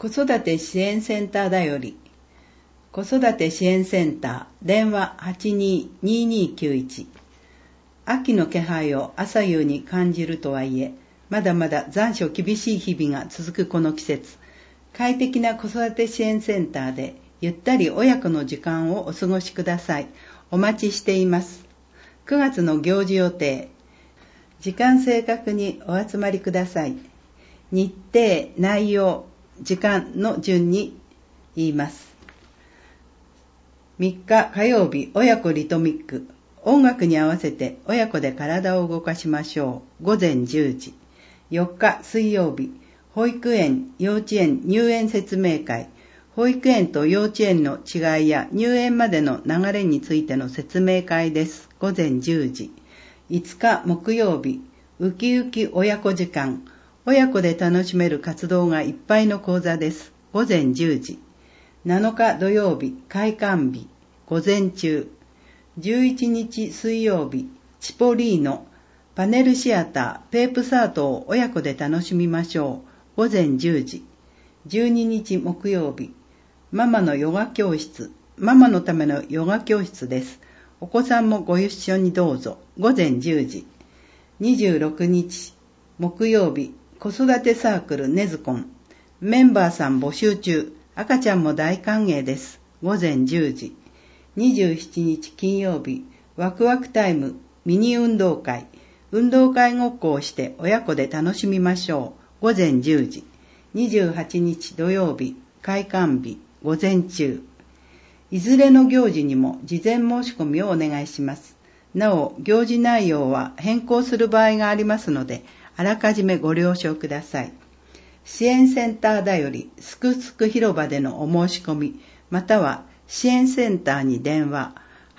子育て支援センターだより。子育て支援センター電話 822291。 秋の気配を朝夕に感じるとはいえ、まだまだ残暑厳しい日々が続くこの季節、快適な子育て支援センターでゆったり親子の時間をお過ごしください。お待ちしています。9月の行事予定、時間正確にお集まりください。日程、内容、時間の順に言います。3日火曜日、親子リトミック。音楽に合わせて親子で体を動かしましょう。午前10時。4日水曜日、保育園、幼稚園入園説明会。保育園と幼稚園の違いや入園までの流れについての説明会です。午前10時。5日木曜日、ウキウキ親子時間。親子で楽しめる活動がいっぱいの講座です。午前10時。7日土曜日、開館日。午前中。11日水曜日、チポリーノ。パネルシアター、ペープサートを親子で楽しみましょう。午前10時。12日木曜日、ママのヨガ教室。ママのためのヨガ教室です。お子さんもご一緒にどうぞ。午前10時。26日木曜日、子育てサークルネズコン。メンバーさん募集中。赤ちゃんも大歓迎です。午前10時。27日金曜日、ワクワクタイムミニ運動会。運動会ごっこをして親子で楽しみましょう。午前10時。28日土曜日、開館日。午前中。いずれの行事にも事前申し込みをお願いします。なお、行事内容は変更する場合がありますので、あらかじめご了承ください。支援センターだよりすくすく広場でのお申し込み、または支援センターに電話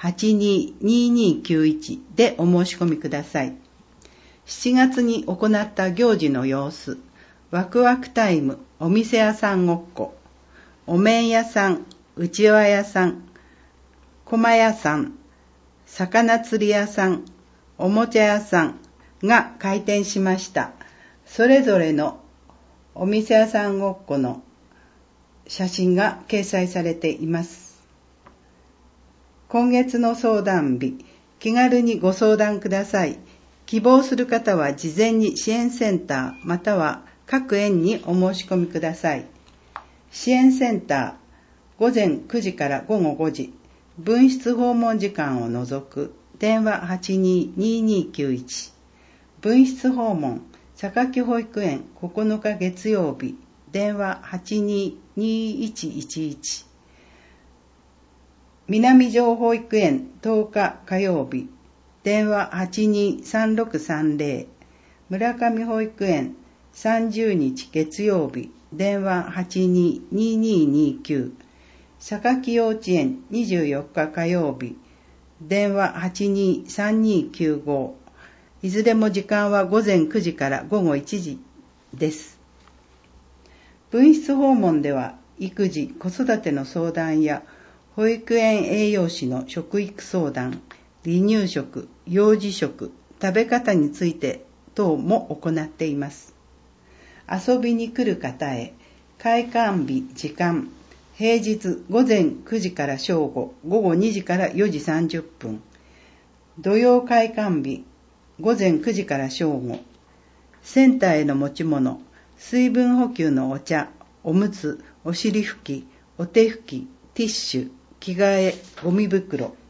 822291 でお申し込みください。7月に行った行事の様子、ワクワクタイムお店屋さんごっこ、お面屋さん、うちわ屋さん、駒屋さん、魚釣り屋さん、おもちゃ屋さんが開店しました。それぞれのお店屋さんごっこの写真が掲載されています。今月の相談日、気軽にご相談ください。希望する方は事前に支援センターまたは各園にお申し込みください。支援センター、午前9時から午後5時、分室訪問時間を除く、電話 822291。分室訪問、榊保育園9日月曜日、電話 822111。南城保育園10日火曜日、電話 823630。村上保育園30日月曜日、電話 822229。榊幼稚園24日火曜日、電話 823295。いずれも時間は午前9時から午後1時です。分室訪問では、育児・子育ての相談や、保育園栄養士の食育相談、離乳食、幼児食、食べ方について等も行っています。遊びに来る方へ、開館日、時間、平日午前9時から正午、午後2時から4時30分。土曜開館日、午前9時から正午。センターへの持ち物、水分補給のお茶、おむつ、お尻拭き、お手拭き、ティッシュ、着替え、ゴミ袋。